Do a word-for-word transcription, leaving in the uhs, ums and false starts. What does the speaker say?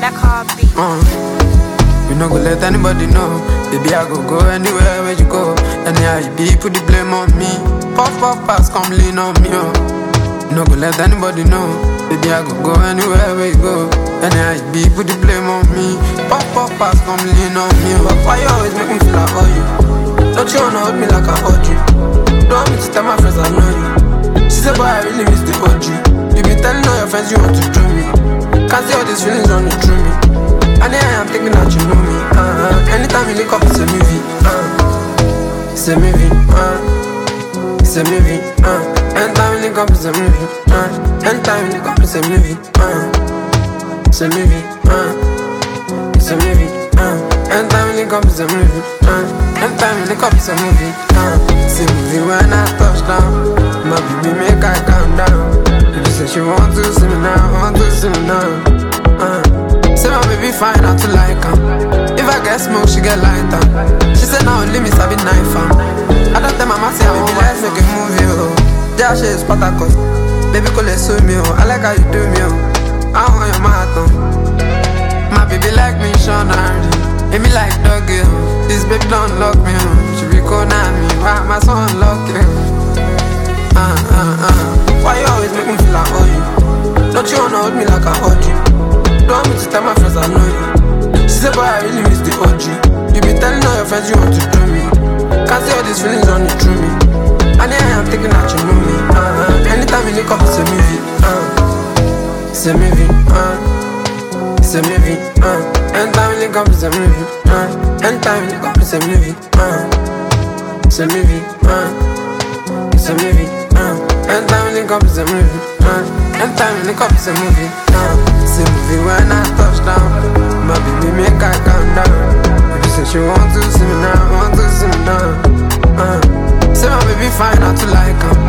That car beat. Uh, you no go let anybody know. Baby, I go go anywhere where you go. Anyhow you be, put the blame on me. Puff, puff, pass, come lean on me, oh. You no go let anybody know. Baby, I go go anywhere where you go. Anyhow you be, put the blame on me. Puff, puff, pass, come lean on me, oh. Why you always make me feel like I owe you? Don't you wanna hold me like I owed you? Don't want me to tell my friends I know you. She said, boy, I really miss the O G. You be telling all your friends you want to do me. Can't see all these feelings running through me. And yeah, I'm thinking that you know me. Uh-huh. Anytime you link up, it's a movie. Uh. It's a movie. Uh. It's a movie. Uh. Anytime you link up, it's a movie. Uh. Anytime you link up, it's a movie. Uh. It's a movie. Uh. It's a movie. Uh. Anytime you link up, it's a movie. Uh. Anytime you link up, it's a movie. Uh. It's a movie when I touch down. My baby make I calm down. Baby say she want to see me now, want to see me now. Uh. Say my baby fine, I too like her. If I get smoke, she get lighter. She said now only me sabi knife am. I don't tell mama say baby let's make a movie, oh. Yeah, she is Spartacus. Baby call it so me, oh. I like how you do me, oh. I want your marathon. My baby like me, Sean Hardy. Make me like doggy, oh. This baby don't lock me, oh. She be calling me, why my son lock you? Uh, uh, uh. Why you always make me feel like I owe you? Don't you wanna hold me like I owed you? Don't want me to tell my friends I know you. She said, boy, I really miss the O G. You be telling all your friends you want to do me. Can't see all these feelings running through me. And yeah, I'm thinking that you know me. Uh-huh. Anytime you link up, it's a movie. Uh. It's a movie. Uh. It's a movie. Uh. Anytime you link up, it's a movie. Uh. Anytime you link up, it's a movie. Uh. It's a movie. Uh. It's a movie. Uh. Anytime you link up, it's a movie. Uh. Anytime you link up, it's a movie. Uh. It's a movie when I touch down. My baby make I calm down. Baby say she want to see me now, want to see me now. Uh. Say my baby fine, I too like her.